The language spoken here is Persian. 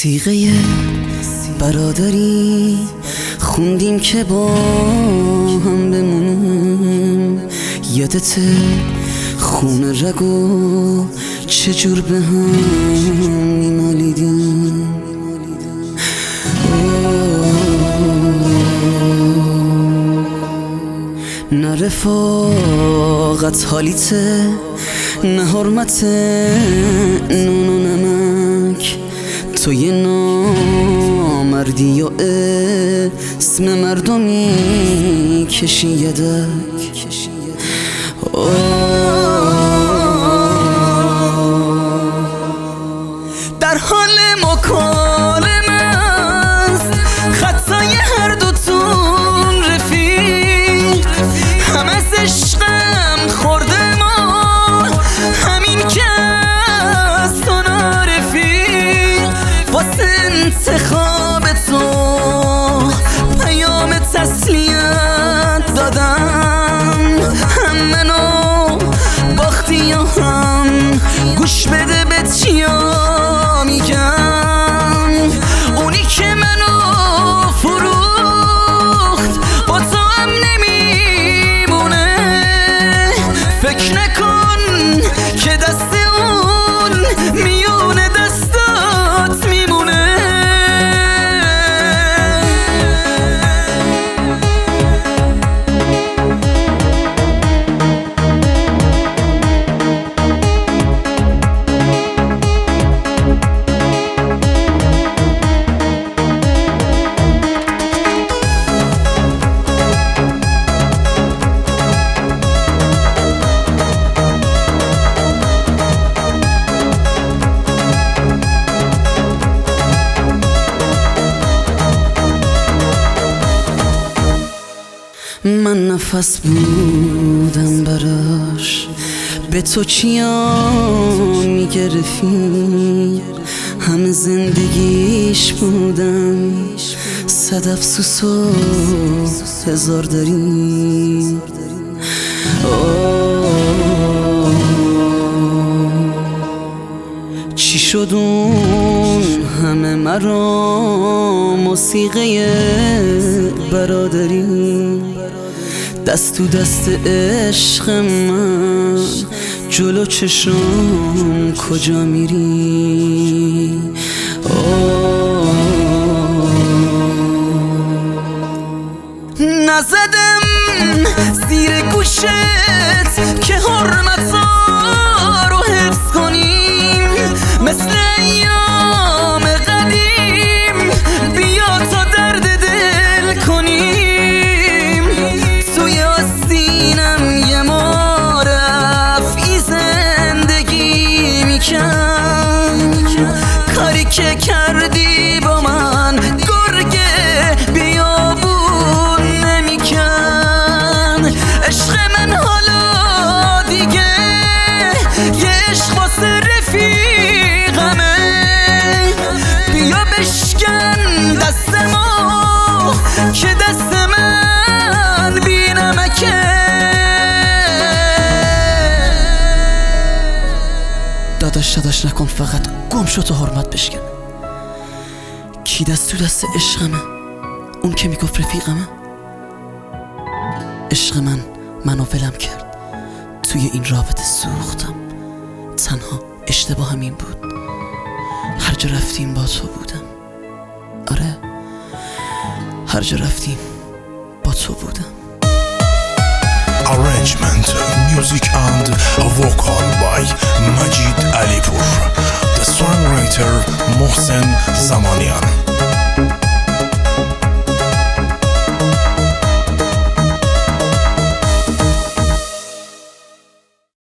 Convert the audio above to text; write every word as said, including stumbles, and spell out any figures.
موسیقی برادری خوندیم که با هم بمونیم. یادت خون رگو چجور به هم میمالیدیم. نه رفاقت حالیته، نه حرمت نون و نمک، تو یه نامردی و اسم مردمی کشی یدک. در حال مکالمه است خطای هر دوتون رفیق، هم از عشقم خورده ما همین که از تو نارفیق. واسه انتخاب تو پیام تسلیت دادم، هم منو باختی یا هم گوش بده به چیا میگم. اونی که منو فروخت با تو هم نمیمونه، فکر نکن که دست اون میونه دستات میمونه. من نفس بودم براش، به تو چیان میگرفی، همه زندگیش بودم، صد افسوس و هزار داری. چی شد اون همه مرا موسیقی برادری، دست تو دست عشق من جلو چشم کجا میری؟ نزدم زیر گوشت که حرمتا رو حفظ کنیم، مثل ایام قدیم بیا تا درد دل کنیم. توی آستینم یه ما رفعی زندگی میکن، کاری که کردی با من گرگه بیابون نمیکن. عشق من حالا دیگه یه عشق واسه رفیقمه، بیا بشکن دست ما که دست من بی نمکه. داداش داداش نکن، فقط گم شو تو حرمت بشکن. کی دست تو دست عشقمه؟ اون که میگفت رفیقمه. عشق من منو ولم کرد، توی این رابطه سوختم، تنها اشتباه همین بود، هر جا رفتیم با تو بودم. آره هر جا رفتیم با تو بودم. Arrangement, music and vocal by Majid Alipur. The songwriter Mohsen Zamanian.